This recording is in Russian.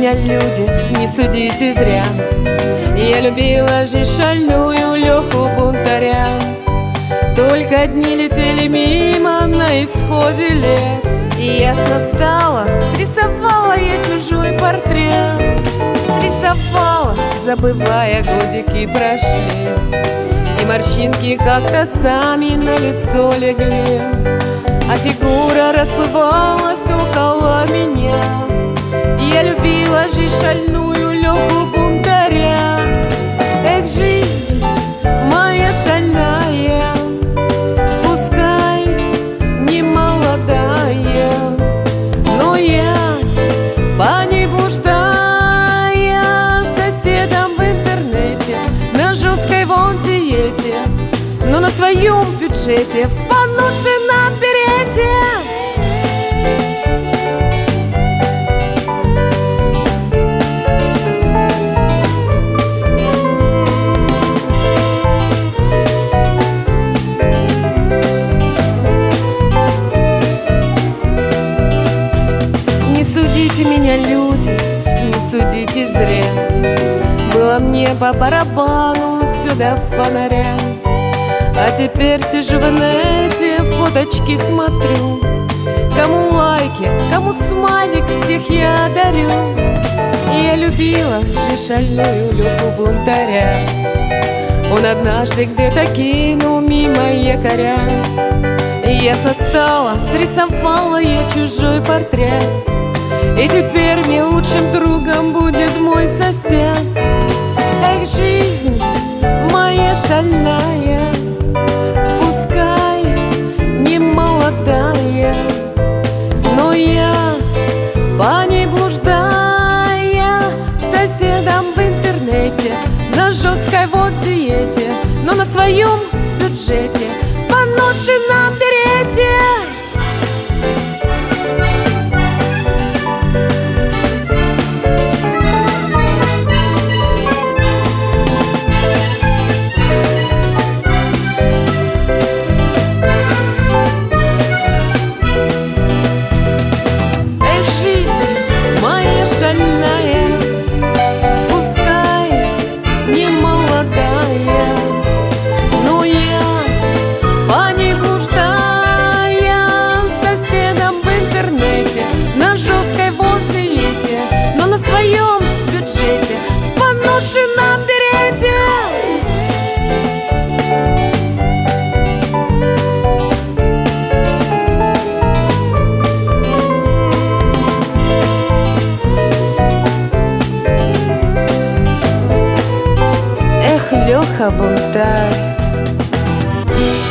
меня, люди, не судите зря. Я любила жизнь шальную, Леху бунтаря. Только дни летели мимо на исходе лет, и ясно стало, срисовала я чужой портрет. Срисовала, забывая, годики прошли, и морщинки как-то сами на лицо легли, а фигура расплывалась около меня. Я любила жизнь шальную, Леху бунтаря. Эх, жизнь моя шальная, пускай не молодая, но я по ней блуждая соседом в интернете, на жесткой вон диете, но на своем бюджете, в поношенном берете. Не судите меня, люди, не судите зря. Было мне по барабану сюда в фонаря, а теперь сижу в инете, фоточки смотрю. Кому лайки, кому смайлик, всех я дарю. Я любила жизнь шальную, Леху бунтаря. Он однажды где-то кинул мимо якоря, и ясно стало, срисовала я чужой портрет. И теперь мне лучшим другом будет мой сосед. Эх, жизнь моя шальная, пускай не молодая, но я по ней блуждая соседом в интернете, на жесткой вот диете, но на своем бюджете, поношенном берете. Леха бунтарь.